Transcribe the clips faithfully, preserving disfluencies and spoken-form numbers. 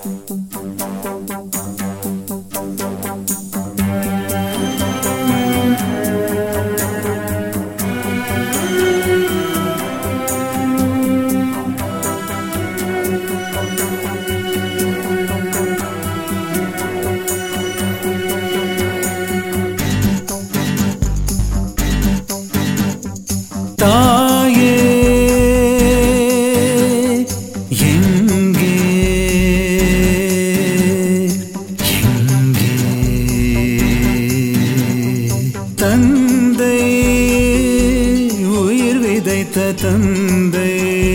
தாயே எங்கே எங்கே தந்தை உயிர் விதைத்த தந்தை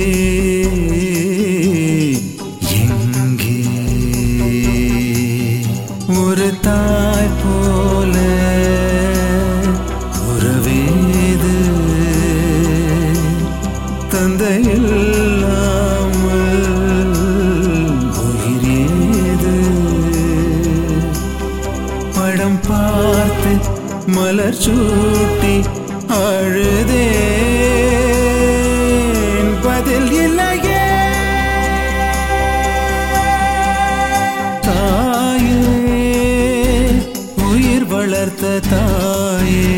எங்கே ஒரு தாய் போல உறவேது தந்தையில்லாமல் உயிரேது படம் பார்த்து மலர் சூட்டி அழுதேன் பதில் இல்லையே தாயே உயிர் வளர்த்த தாயே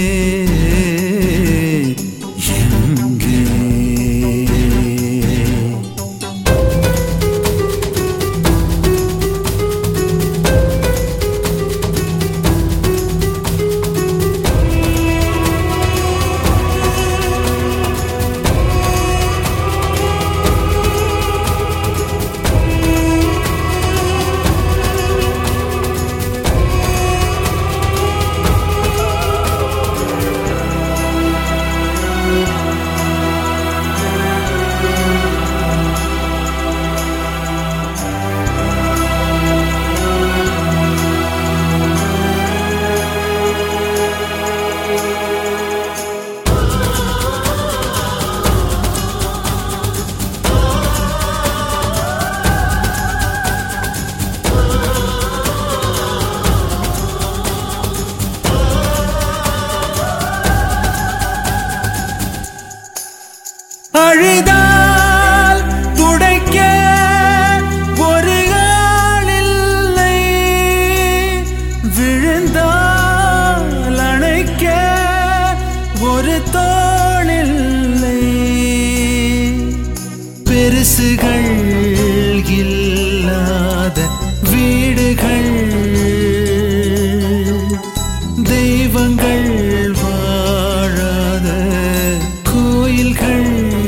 அழுதால் துடைக்க ஒரு ஆள் இல்லை, விழுந்தால் அணைக்க ஒரு தோள் இல்லை. பெருசுகள் இல்லாத வீடுகள், தெய்வங்கள் வாழாத கோயில்கள்.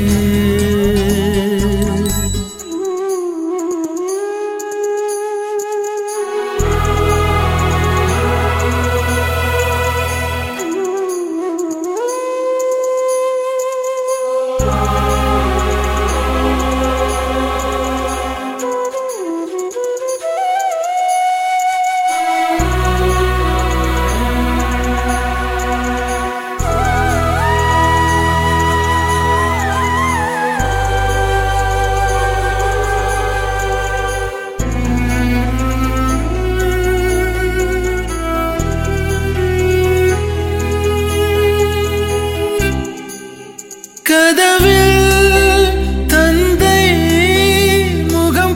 கதவில் தந்தை முகம்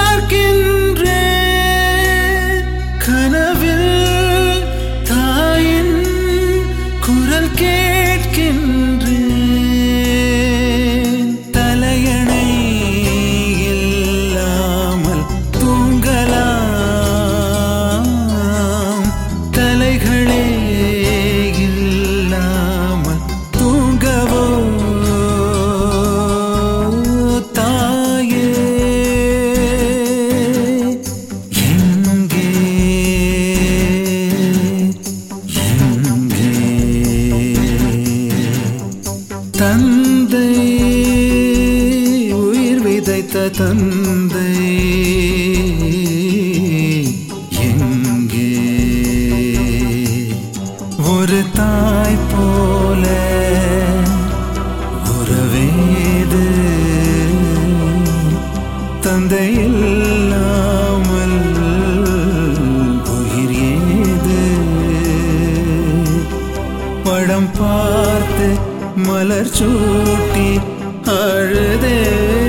பார்க்கின்றேன், கனவில் தாயின் குரல் கேட்கின்றேன். தலையணை இல்லாமல் தூங்கலாம், தலைகளே இல்லாமல் தூங்கவோ. தந்தை உயிர் விதைத்த தந்தை எங்கே? ஒரு தாய் போல உறவேது, தந்தை இல்லாமல் உயிர் ஏது? படம் பார்த்து மலர் சூட்டி அழுதே